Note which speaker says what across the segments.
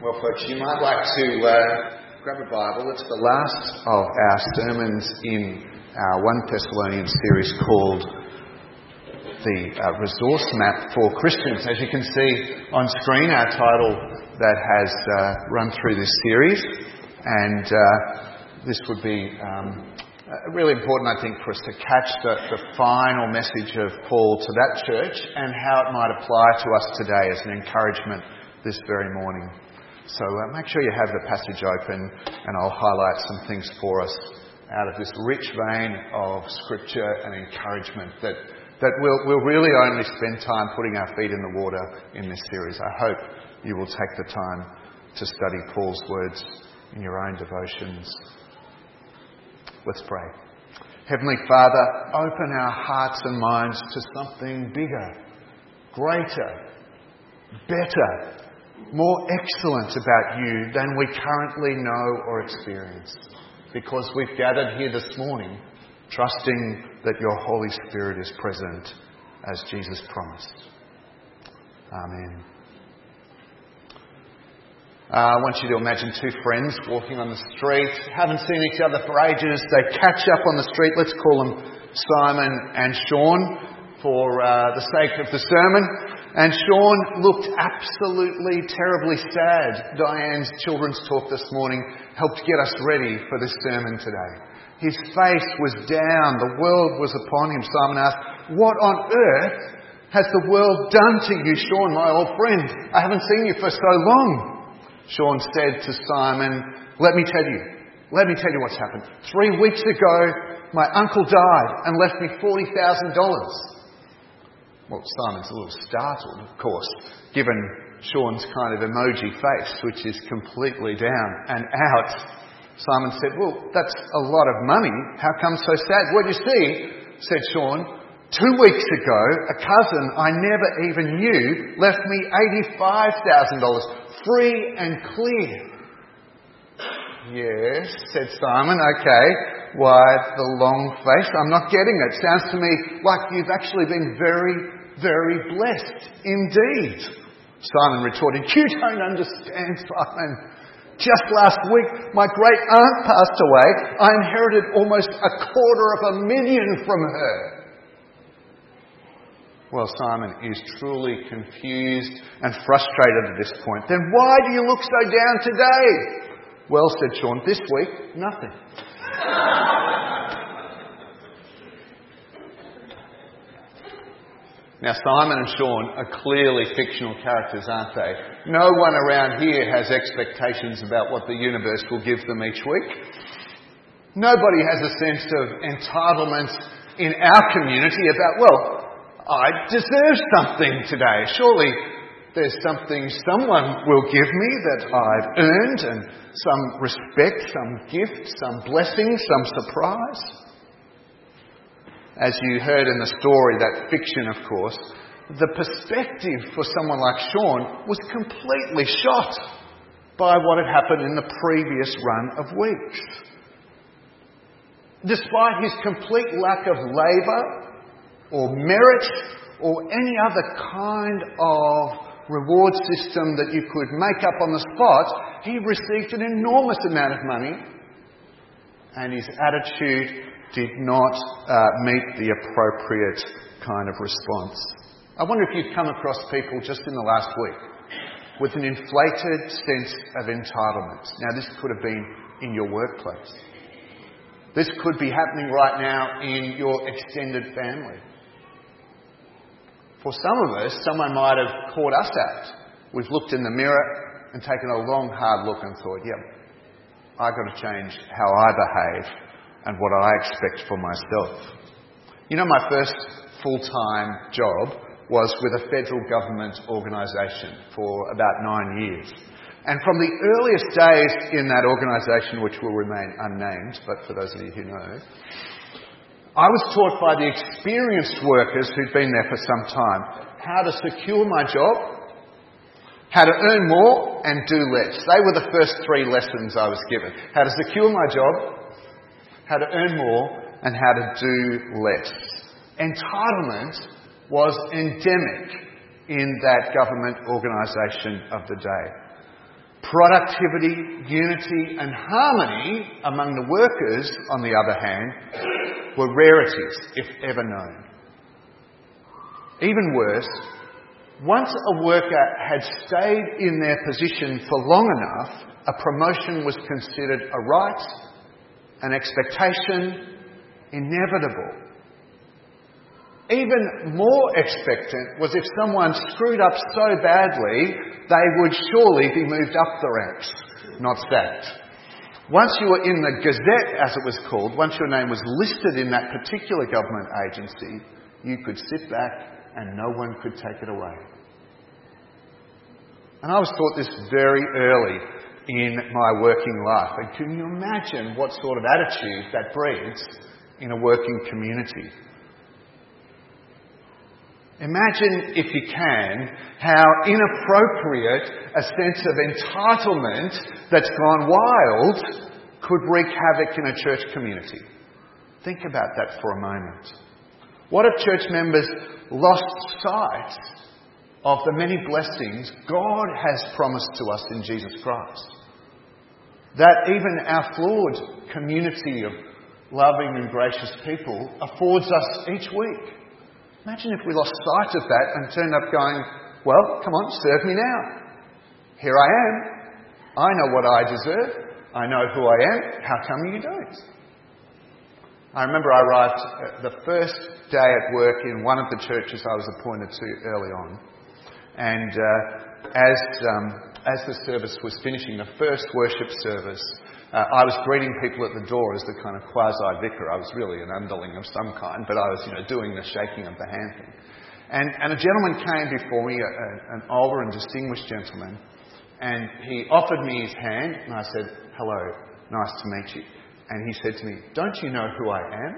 Speaker 1: Well, folks, you might like to grab a Bible. It's the last of our sermons in our 1 Thessalonians series called the Resource Map for Christians. As you can see on screen, our title that has run through this series. And this would be really important, I think, for us to catch the final message of Paul to that church and how it might apply to us today as an encouragement this very morning. So make sure you have the passage open and I'll highlight some things for us out of this rich vein of scripture and encouragement that we'll really only spend time putting our feet in the water in this series. I hope you will take the time to study Paul's words in your own devotions. Let's pray. Heavenly Father, open our hearts and minds to something bigger, greater, better, more excellent about you than we currently know or experience, because we've gathered here this morning trusting that your Holy Spirit is present as Jesus promised. Amen. I want you to imagine two friends walking on the street, haven't seen each other for ages. They catch up on the street. Let's call them Simon and Sean for the sake of the sermon. And Sean looked absolutely terribly sad. Diane's children's talk this morning helped get us ready for this sermon today. His face was down. The world was upon him. Simon asked, "What on earth has the world done to you, Sean, my old friend? I haven't seen you for so long." Sean said to Simon, Let me tell you what's happened. 3 weeks ago, my uncle died and left me $40,000. Well, Simon's a little startled, of course, given Sean's kind of emoji face, which is completely down and out. Simon said, "Well, that's a lot of money. How come so sad?" "Well, you see," said Sean, 2 weeks ago, a cousin I never even knew left me $85,000, free and clear." "Yes," said Simon, "okay. Why the long face? I'm not getting it. Sounds to me like you've actually been very, very blessed indeed." Simon retorted, "You don't understand, Simon. Just last week, my great aunt passed away. I inherited almost $250,000 from her." Well, Simon is truly confused and frustrated at this point. "Then why do you look so down today?" "Well," said Sean, "this week, nothing." Now, Simon and Sean are clearly fictional characters, aren't they? No one around here has expectations about what the universe will give them each week. Nobody has a sense of entitlement in our community about, well, I deserve something today. Surely there's something someone will give me that I've earned, and some respect, some gift, some blessing, some surprise. As you heard in the story, that fiction, of course, the perspective for someone like Sean was completely shot by what had happened in the previous run of weeks. Despite his complete lack of labour or merit or any other kind of reward system that you could make up on the spot, he received an enormous amount of money, and his attitude did not meet the appropriate kind of response. I wonder if you've come across people just in the last week with an inflated sense of entitlement. Now, this could have been in your workplace. This could be happening right now in your extended family. For some of us, someone might have caught us out. We've looked in the mirror and taken a long, hard look and thought, I've got to change how I behave and what I expect for myself. You know, my first full-time job was with a federal government organisation for about 9 years. And from the earliest days in that organisation, which will remain unnamed, but for those of you who know, I was taught by the experienced workers who'd been there for some time how to secure my job, how to earn more and do less. They were the first 3 lessons I was given. How to secure my job, how to earn more, and how to do less. Entitlement was endemic in that government organisation of the day. Productivity, unity and harmony among the workers, on the other hand, were rarities, if ever known. Even worse, once a worker had stayed in their position for long enough, a promotion was considered a right, an expectation, inevitable. Even more expectant was if someone screwed up so badly, they would surely be moved up the ranks, not sacked. Once you were in the Gazette, as it was called, once your name was listed in that particular government agency, you could sit back and no one could take it away. And I was taught this very early in my working life. And can you imagine what sort of attitude that breeds in a working community? Imagine, if you can, how inappropriate a sense of entitlement that's gone wild could wreak havoc in a church community. Think about that for a moment. What if church members lost sight of the many blessings God has promised to us in Jesus Christ? That even our flawed community of loving and gracious people affords us each week. Imagine if we lost sight of that and turned up going, well, come on, serve me now. Here I am. I know what I deserve. I know who I am. How come you don't? I remember I arrived the first day at work in one of the churches I was appointed to early on. And as the service was finishing, the first worship service, I was greeting people at the door as the kind of quasi-vicar. I was really an underling of some kind, but I was, doing the shaking of the hand thing. And a gentleman came before me, an older and distinguished gentleman, and he offered me his hand, and I said, hello, nice to meet you. And he said to me, don't you know who I am?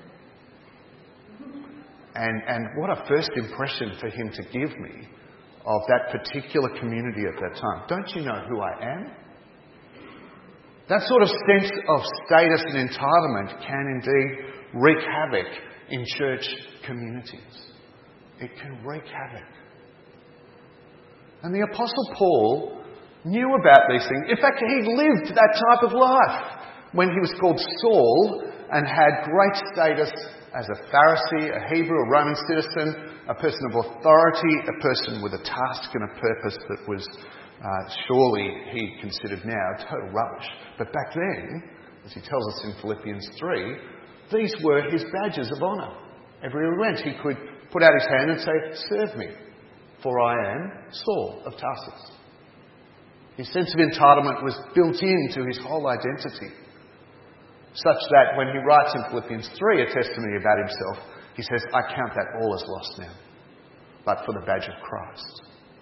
Speaker 1: And what a first impression for him to give me of that particular community at that time. Don't you know who I am? That sort of sense of status and entitlement can indeed wreak havoc in church communities. It can wreak havoc. And the Apostle Paul knew about these things. In fact, he lived that type of life when he was called Saul and had great status as a Pharisee, a Hebrew, a Roman citizen, a person of authority, a person with a task and a purpose that was surely he considered now total rubbish. But back then, as he tells us in Philippians 3, these were his badges of honour. Everywhere he went, he could put out his hand and say, serve me, for I am Saul of Tarsus. His sense of entitlement was built into his whole identity, such that when he writes in Philippians 3 a testimony about himself, he says, I count that all as lost now, but for the badge of Christ.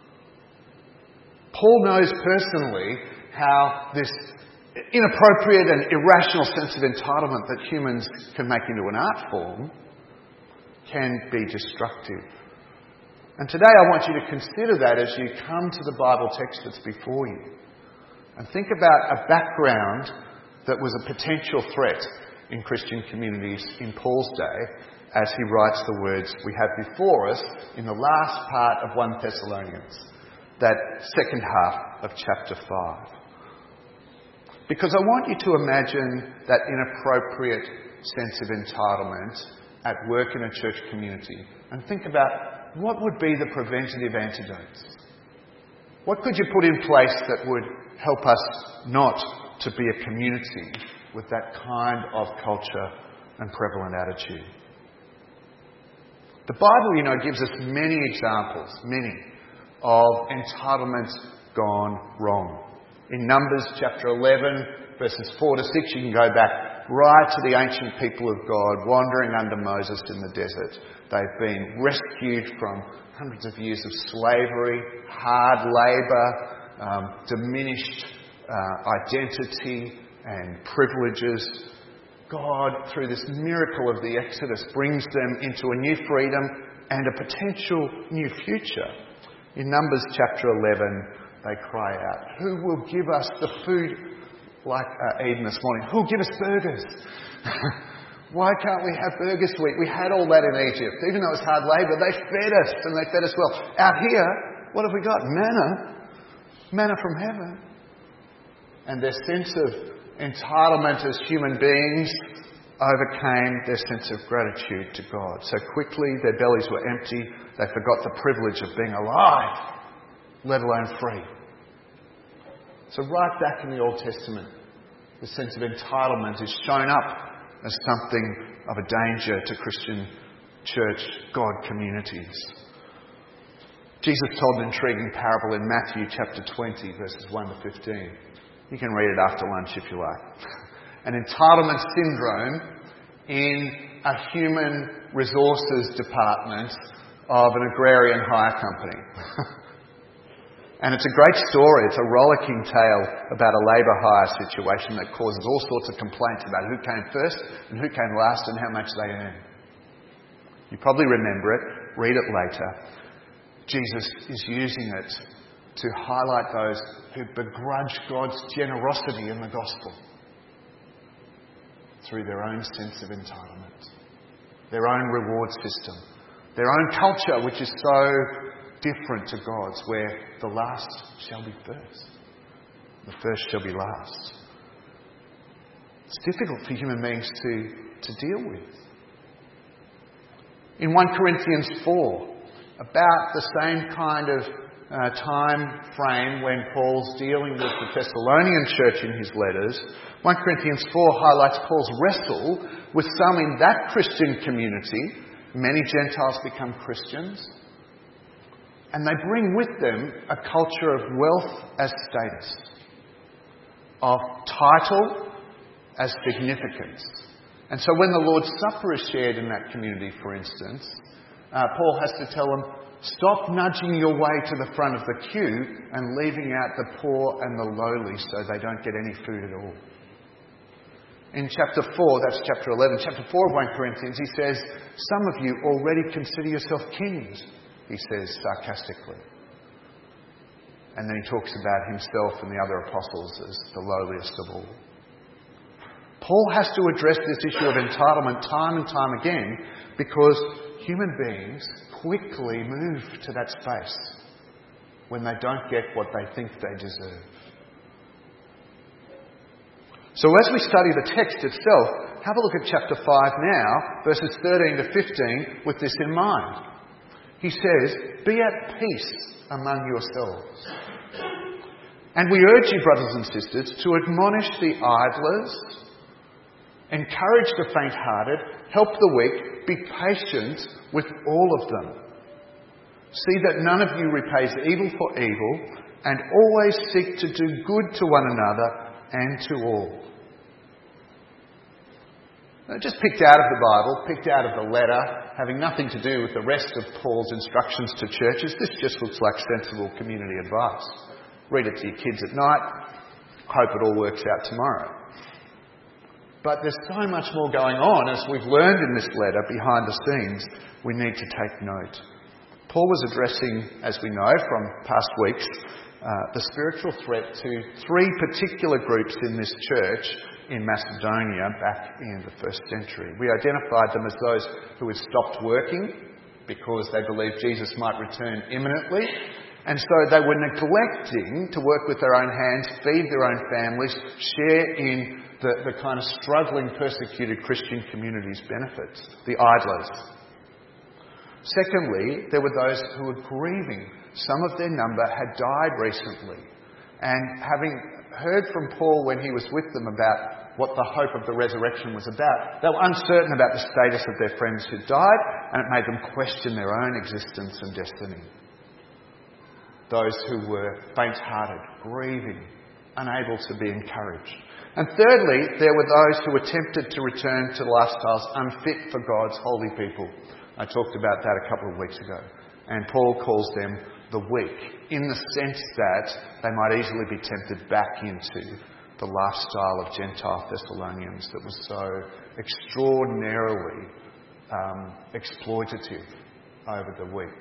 Speaker 1: Paul knows personally how this inappropriate and irrational sense of entitlement that humans can make into an art form can be destructive. And today I want you to consider that as you come to the Bible text that's before you. And think about a background that was a potential threat in Christian communities in Paul's day as he writes the words we have before us in the last part of 1 Thessalonians, that second half of chapter 5. Because I want you to imagine that inappropriate sense of entitlement at work in a church community and think about what would be the preventative antidotes. What could you put in place that would help us not to be a community with that kind of culture and prevalent attitude? The Bible, gives us many examples, of entitlement gone wrong. In Numbers chapter 11, verses 4 to 6, you can go back right to the ancient people of God wandering under Moses in the desert. They've been rescued from hundreds of years of slavery, hard labour, diminished identity and privileges. God, through this miracle of the Exodus, brings them into a new freedom and a potential new future. In Numbers chapter 11, they cry out, who will give us the food like Eden this morning? Who will give us burgers? Why can't we have burgers to eat? We had all that in Egypt. Even though it was hard labour, they fed us and they fed us well. Out here, what have we got? Manna. Manna from heaven. and their sense of entitlement as human beings overcame their sense of gratitude to God. So quickly their bellies were empty, they forgot the privilege of being alive, let alone free. So right back in the Old Testament, the sense of entitlement is shown up as something of a danger to Christian church God communities. Jesus told an intriguing parable in Matthew chapter 20, verses 1 to 15. You can read it after lunch if you like. An entitlement syndrome in a human resources department of an agrarian hire company. And it's a great story. It's a rollicking tale about a labour hire situation that causes all sorts of complaints about who came first and who came last and how much they earned. You probably remember it. Read it later. Jesus is using it to highlight those who begrudge God's generosity in the gospel through their own sense of entitlement, their own reward system, their own culture, which is so different to God's, where the last shall be first, the first shall be last. It's difficult for human beings to deal with. In 1 Corinthians 4, about the same kind of time frame when Paul's dealing with the Thessalonian church in his letters, 1 Corinthians 4 highlights Paul's wrestle with some in that Christian community. Many Gentiles become Christians, and they bring with them a culture of wealth as status, of title as significance. And so when the Lord's Supper is shared in that community, for instance, Paul has to tell them, stop nudging your way to the front of the queue and leaving out the poor and the lowly so they don't get any food at all. In chapter 4, that's chapter 11, chapter 4 of 1 Corinthians, he says, some of you already consider yourself kings, he says sarcastically. And then he talks about himself and the other apostles as the lowliest of all. Paul has to address this issue of entitlement time and time again because human beings quickly move to that space when they don't get what they think they deserve. So as we study the text itself, have a look at chapter 5 now, verses 13 to 15, with this in mind. He says, be at peace among yourselves. And we urge you, brothers and sisters, to admonish the idlers, encourage the faint-hearted, help the weak, be patient with all of them. See that none of you repays evil for evil, and always seek to do good to one another and to all. Just picked out of the Bible, picked out of the letter, having nothing to do with the rest of Paul's instructions to churches. This just looks like sensible community advice. Read it to your kids at night. Hope it all works out tomorrow. But there's so much more going on, as we've learned in this letter, behind the scenes. We need to take note. Paul was addressing, as we know from past weeks, the spiritual threat to three particular groups in this church in Macedonia back in the first century. We identified them as those who had stopped working because they believed Jesus might return imminently, and so they were neglecting to work with their own hands, feed their own families, share in the kind of struggling, persecuted Christian community's benefits, the idlers. Secondly, there were those who were grieving. Some of their number had died recently, and having heard from Paul when he was with them about what the hope of the resurrection was about, they were uncertain about the status of their friends who died, and it made them question their own existence and destiny. Those who were faint-hearted, grieving, unable to be encouraged. And thirdly, there were those who were tempted to return to lifestyles unfit for God's holy people. I talked about that a couple of weeks ago. And Paul calls them the weak, in the sense that they might easily be tempted back into the lifestyle of Gentile Thessalonians that was so extraordinarily exploitative over the weak.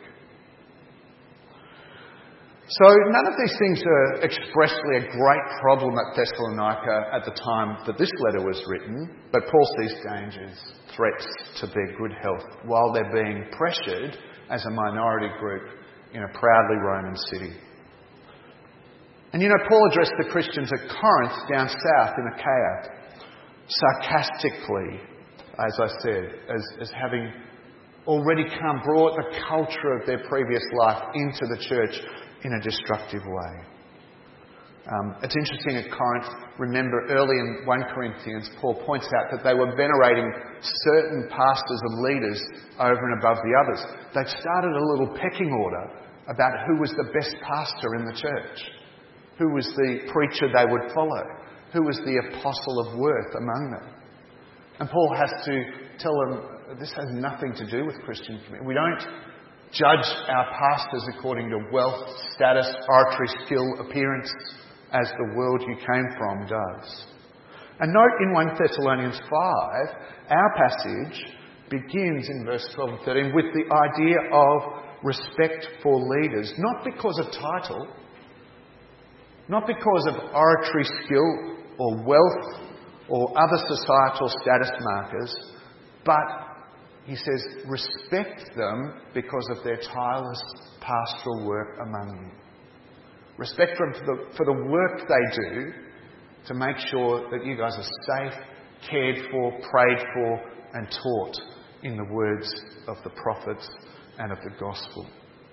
Speaker 1: So none of these things are expressly a great problem at Thessalonica at the time that this letter was written, but Paul sees dangers, threats to their good health while they're being pressured as a minority group in a proudly Roman city. And Paul addressed the Christians at Corinth down south in Achaia sarcastically, as I said, as having already brought the culture of their previous life into the church in a destructive way. It's interesting at Corinth, remember early in 1 Corinthians, Paul points out that they were venerating certain pastors and leaders over and above the others. They'd started a little pecking order about who was the best pastor in the church, who was the preacher they would follow, who was the apostle of worth among them. And Paul has to tell them, this has nothing to do with Christian community. We don't judge our pastors according to wealth, status, oratory skill, appearance, as the world you came from does. And note in 1 Thessalonians 5, our passage begins in verse 12 and 13 with the idea of respect for leaders, not because of title, not because of oratory skill or wealth or other societal status markers, but, he says, respect them because of their tireless pastoral work among you. Respect them for the work they do to make sure that you guys are safe, cared for, prayed for and taught in the words of the prophets and of the gospel.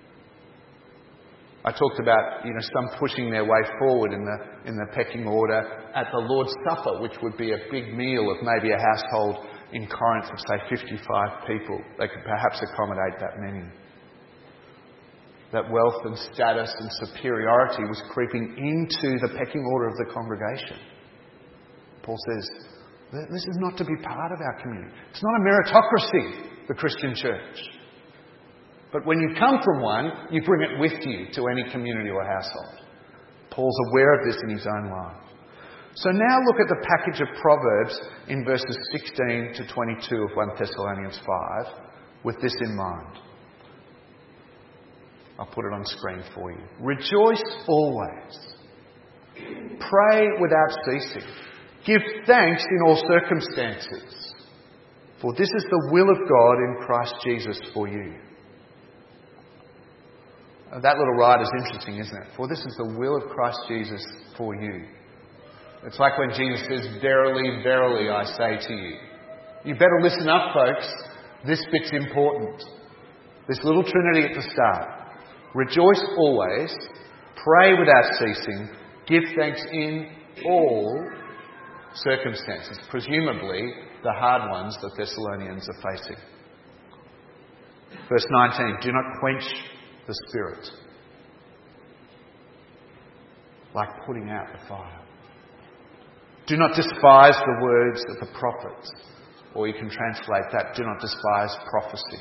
Speaker 1: I talked about some pushing their way forward in the pecking order at the Lord's Supper, which would be a big meal of maybe a household in Corinth of, say, 55 people. They could perhaps accommodate that many. That wealth and status and superiority was creeping into the pecking order of the congregation. Paul says, this is not to be part of our community. It's not a meritocracy, the Christian church. But when you come from one, you bring it with you to any community or household. Paul's aware of this in his own life. So now look at the package of Proverbs in verses 16 to 22 of 1 Thessalonians 5 with this in mind. I'll put it on screen for you. Rejoice always. Pray without ceasing. Give thanks in all circumstances. For this is the will of God in Christ Jesus for you. That little ride is interesting, isn't it? For this is the will of Christ Jesus for you. It's like when Jesus says, verily, verily, I say to you. You better listen up, folks. This bit's important. This little trinity at the start. Rejoice always, pray without ceasing, give thanks in all circumstances, presumably the hard ones the Thessalonians are facing. Verse 19, do not quench the Spirit, like putting out the fire. Do not despise the words of the prophets, or you can translate that, do not despise prophecy.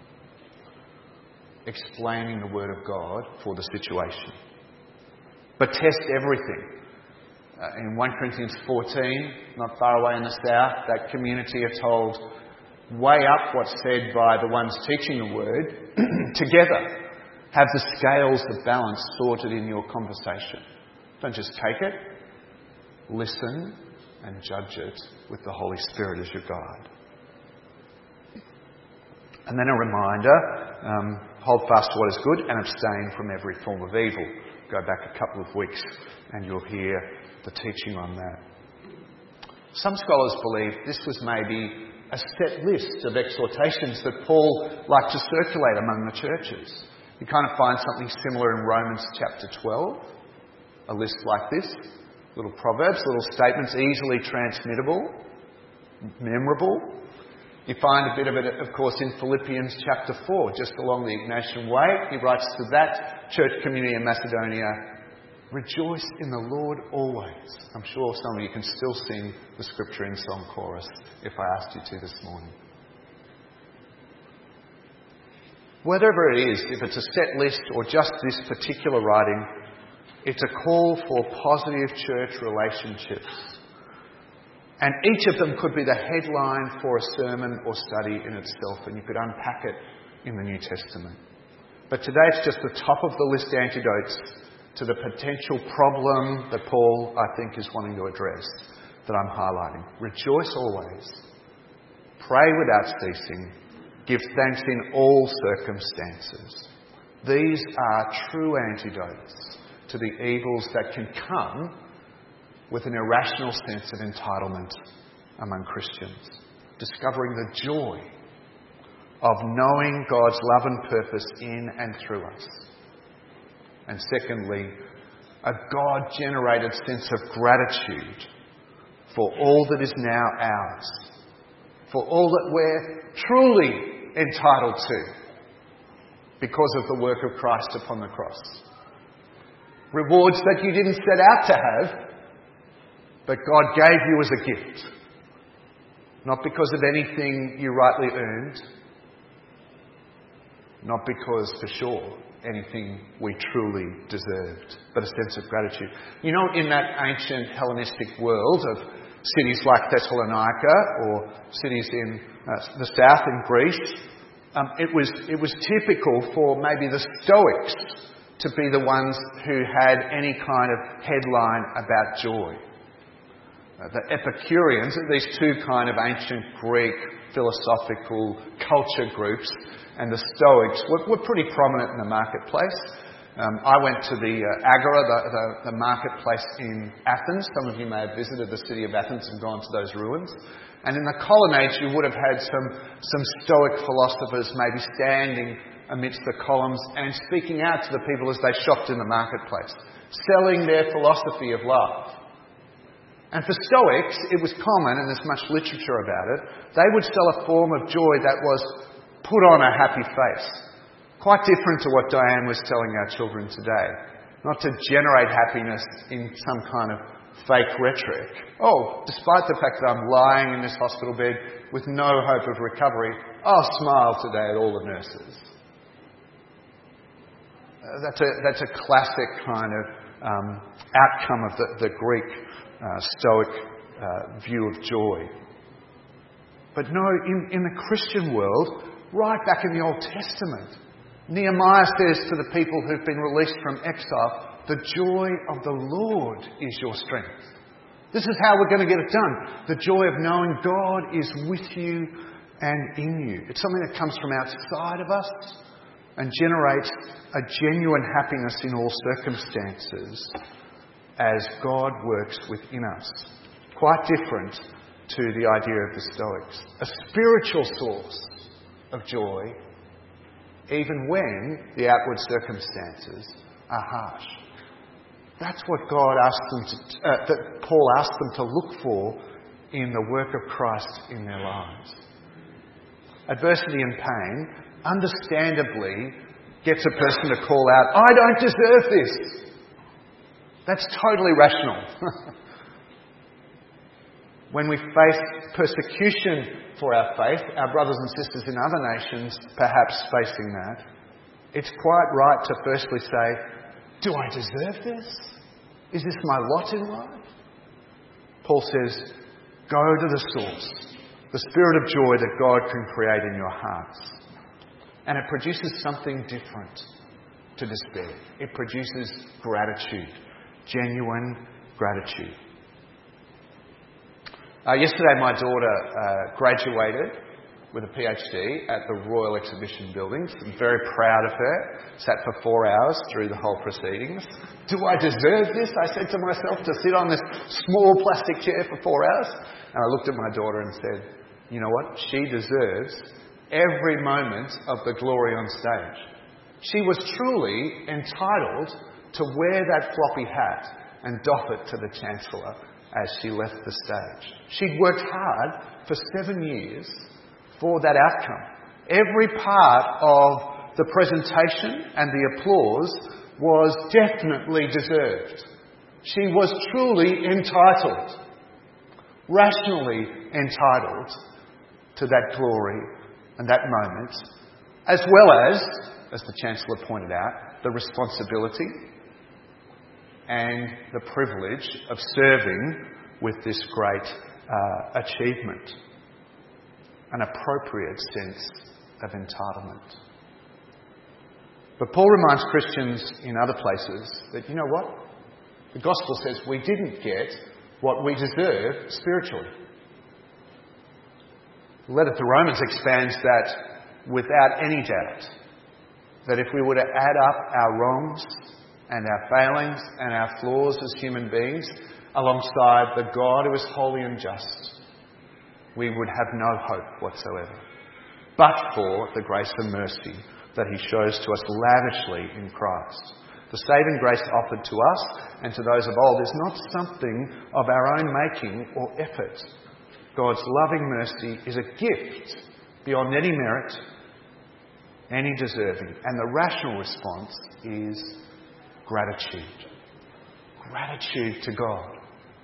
Speaker 1: Explaining the Word of God for the situation. But test everything. In 1 Corinthians 14, not far away in the south, that community are told, weigh up what's said by the ones teaching the Word together. Have the scales of balance sorted in your conversation. Don't just take it. Listen and judge it with the Holy Spirit as your guide. And then a reminder, hold fast to what is good and abstain from every form of evil. Go back a couple of weeks and you'll hear the teaching on that. Some scholars believe this was maybe a set list of exhortations that Paul liked to circulate among the churches. You kind of find something similar in Romans chapter 12. A list like this. Little proverbs, little statements, easily transmittable, memorable. You find a bit of it, of course, in Philippians chapter 4, just along the Ignatian way. He writes to that church community in Macedonia, rejoice in the Lord always. I'm sure some of you can still sing the scripture in song chorus if I asked you to this morning. Whatever it is, if it's a set list or just this particular writing, it's a call for positive church relationships. And each of them could be the headline for a sermon or study in itself, and you could unpack it in the New Testament. But today it's just the top of the list antidotes to the potential problem that Paul, I think, is wanting to address, that I'm highlighting. Rejoice always. Pray without ceasing. Give thanks in all circumstances. These are true antidotes to the evils that can come with an irrational sense of entitlement among Christians. Discovering the joy of knowing God's love and purpose in and through us. And secondly, a God-generated sense of gratitude for all that is now ours, for all that we're truly entitled to because of the work of Christ upon the cross. Rewards that you didn't set out to have, but God gave you as a gift. Not because of anything you rightly earned, not because, for sure, anything we truly deserved, but a sense of gratitude. You know, in that ancient Hellenistic world of cities like Thessalonica or cities in the south in Greece, it was typical for maybe the Stoics to be the ones who had any kind of headline about joy. The Epicureans, these two kind of ancient Greek philosophical culture groups, and the Stoics were pretty prominent in the marketplace. I went to the Agora, the marketplace in Athens. Some of you may have visited the city of Athens and gone to those ruins. And in the colonnades you would have had some Stoic philosophers maybe standing amidst the columns and speaking out to the people as they shopped in the marketplace, selling their philosophy of love. And for Stoics, it was common, and there's much literature about it, they would sell a form of joy that was put on a happy face. Quite different to what Diane was telling our children today. Not to generate happiness in some kind of fake rhetoric. Oh, despite the fact that I'm lying in this hospital bed with no hope of recovery, I'll smile today at all the nurses. That's a classic kind of outcome of the Greek Stoic view of joy. But no, in the Christian world, right back in the Old Testament, Nehemiah says to the people who've been released from exile, the joy of the Lord is your strength. This is how we're going to get it done. The joy of knowing God is with you and in you. It's something that comes from outside of us and generates a genuine happiness in all circumstances as God works within us. Quite different to the idea of the Stoics. A spiritual source of joy, even when the outward circumstances are harsh. That's what God asked them that Paul asked them to look for in the work of Christ in their lives. Adversity and pain, understandably, gets a person to call out, "I don't deserve this." That's totally rational. When we face persecution for our faith, our brothers and sisters in other nations perhaps facing that, it's quite right to firstly say, do I deserve this? Is this my lot in life? Paul says, go to the source, the spirit of joy that God can create in your hearts. And it produces something different to despair. It produces gratitude. Genuine gratitude. Yesterday my daughter graduated with a PhD at the Royal Exhibition Buildings. I'm very proud of her. Sat for 4 hours through the whole proceedings. Do I deserve this? I said to myself, to sit on this small plastic chair for 4 hours. And I looked at my daughter and said, you know what? She deserves every moment of the glory on stage. She was truly entitled to wear that floppy hat and doff it to the Chancellor as she left the stage. She'd worked hard for 7 years for that outcome. Every part of the presentation and the applause was definitely deserved. She was truly entitled, rationally entitled to that glory and that moment, as well as the Chancellor pointed out, the responsibility and the privilege of serving with this great achievement. An appropriate sense of entitlement. But Paul reminds Christians in other places that, you know what? The gospel says we didn't get what we deserve spiritually. The letter to Romans expands that without any doubt. That if we were to add up our wrongs and our failings and our flaws as human beings alongside the God who is holy and just, we would have no hope whatsoever. But for the grace and mercy that he shows to us lavishly in Christ. The saving grace offered to us and to those of old is not something of our own making or effort. God's loving mercy is a gift beyond any merit, any deserving. And the rational response is gratitude. Gratitude to God.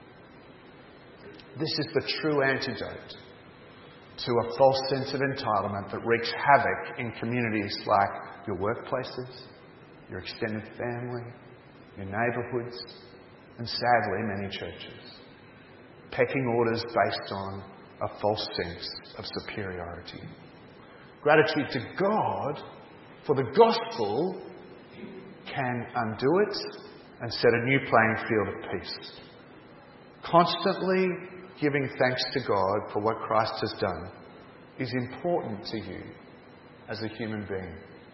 Speaker 1: This is the true antidote to a false sense of entitlement that wreaks havoc in communities like your workplaces, your extended family, your neighbourhoods, and sadly many churches. Pecking orders based on a false sense of superiority. Gratitude to God for the gospel can undo it and set a new playing field of peace. Constantly giving thanks to God for what Christ has done is important to you as a human being.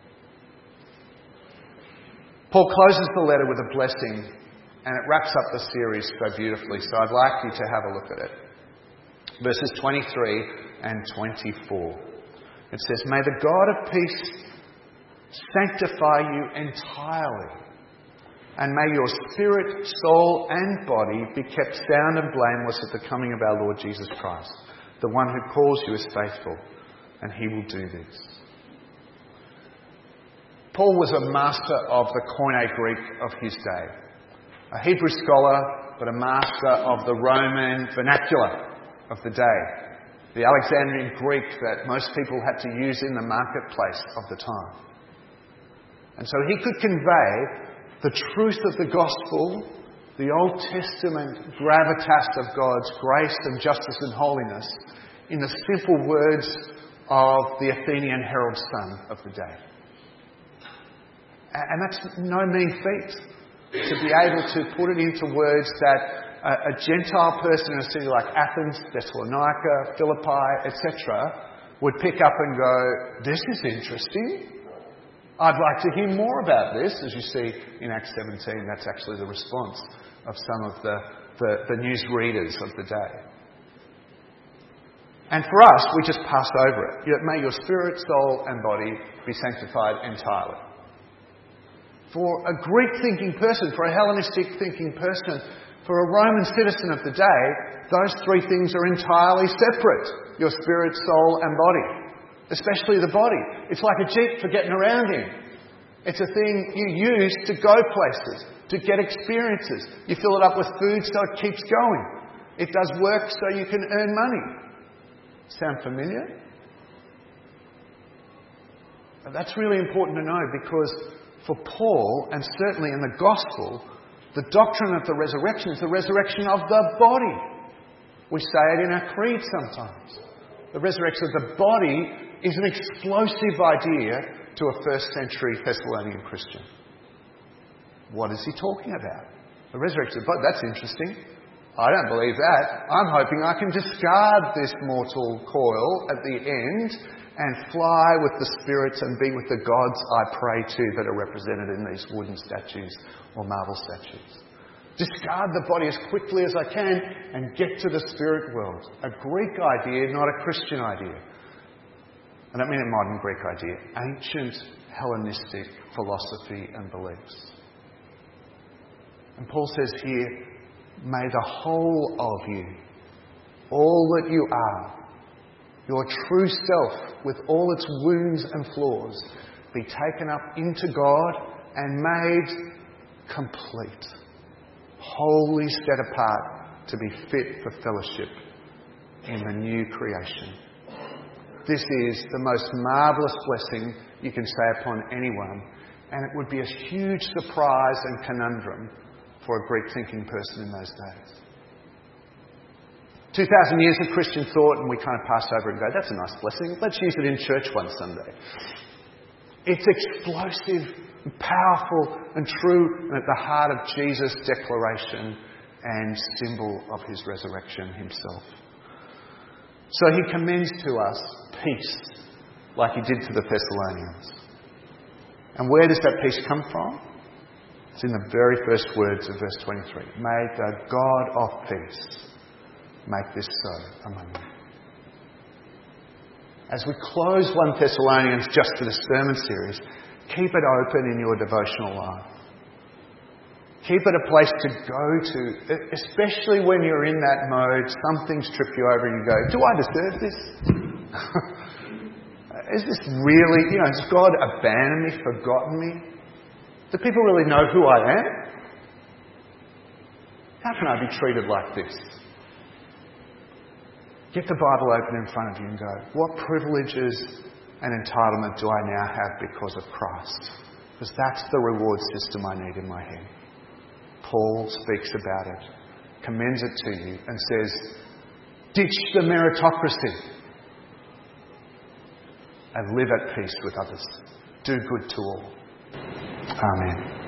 Speaker 1: Paul closes the letter with a blessing, and it wraps up the series so beautifully, so I'd like you to have a look at it. Verses 23 and 24. It says, "May the God of peace sanctify you entirely, and may your spirit, soul and body be kept sound and blameless at the coming of our Lord Jesus Christ. The one who calls you is faithful, and he will do this." Paul was a master of the Koine Greek of his day. A Hebrew scholar, but a master of the Roman vernacular of the day. The Alexandrian Greek that most people had to use in the marketplace of the time. And so he could convey the truth of the gospel, the Old Testament gravitas of God's grace and justice and holiness, in the simple words of the Athenian herald son of the day. And that's no mean feat, to be able to put it into words that a Gentile person in a city like Athens, Thessalonica, Philippi, etc. would pick up and go, "This is interesting. I'd like to hear more about this." As you see in Acts 17, that's actually the response of some of the news readers of the day. And for us, we just pass over it. May your spirit, soul and body be sanctified entirely. For a Greek-thinking person, for a Hellenistic-thinking person, for a Roman citizen of the day, those three things are entirely separate. Your spirit, soul and body. Especially the body. It's like a jeep for getting around in. It's a thing you use to go places, to get experiences. You fill it up with food so it keeps going. It does work so you can earn money. Sound familiar? That's really important to know because for Paul, and certainly in the gospel, the doctrine of the resurrection is the resurrection of the body. We say it in our creed sometimes. The resurrection of the body is an explosive idea to a first century Thessalonian Christian. What is he talking about? The resurrection of the body, that's interesting. I don't believe that. I'm hoping I can discard this mortal coil at the end and fly with the spirits and be with the gods I pray to that are represented in these wooden statues or marble statues. Discard the body as quickly as I can and get to the spirit world. A Greek idea, not a Christian idea. I don't mean a modern Greek idea. Ancient Hellenistic philosophy and beliefs. And Paul says here, may the whole of you, all that you are, your true self with all its wounds and flaws, be taken up into God and made complete. Wholly set apart to be fit for fellowship in the new creation. This is the most marvellous blessing you can say upon anyone, and it would be a huge surprise and conundrum for a Greek-thinking person in those days. 2,000 years of Christian thought, and we kind of pass over and go, that's a nice blessing. Let's use it in church one Sunday. It's explosive, and powerful and true, and at the heart of Jesus' declaration and symbol of his resurrection himself. So he commends to us peace, like he did to the Thessalonians. And where does that peace come from? It's in the very first words of verse 23. May the God of peace make this so among you. As we close 1 Thessalonians just for the sermon series, keep it open in your devotional life. Keep it a place to go to, especially when you're in that mode, some things trip you over and you go, do I deserve this? Is this really, has God abandoned me, forgotten me? Do people really know who I am? How can I be treated like this? Get the Bible open in front of you and go, what privileges and entitlement do I now have because of Christ? Because that's the reward system I need in my head. Paul speaks about it, commends it to you and says, ditch the meritocracy and live at peace with others. Do good to all. Amen.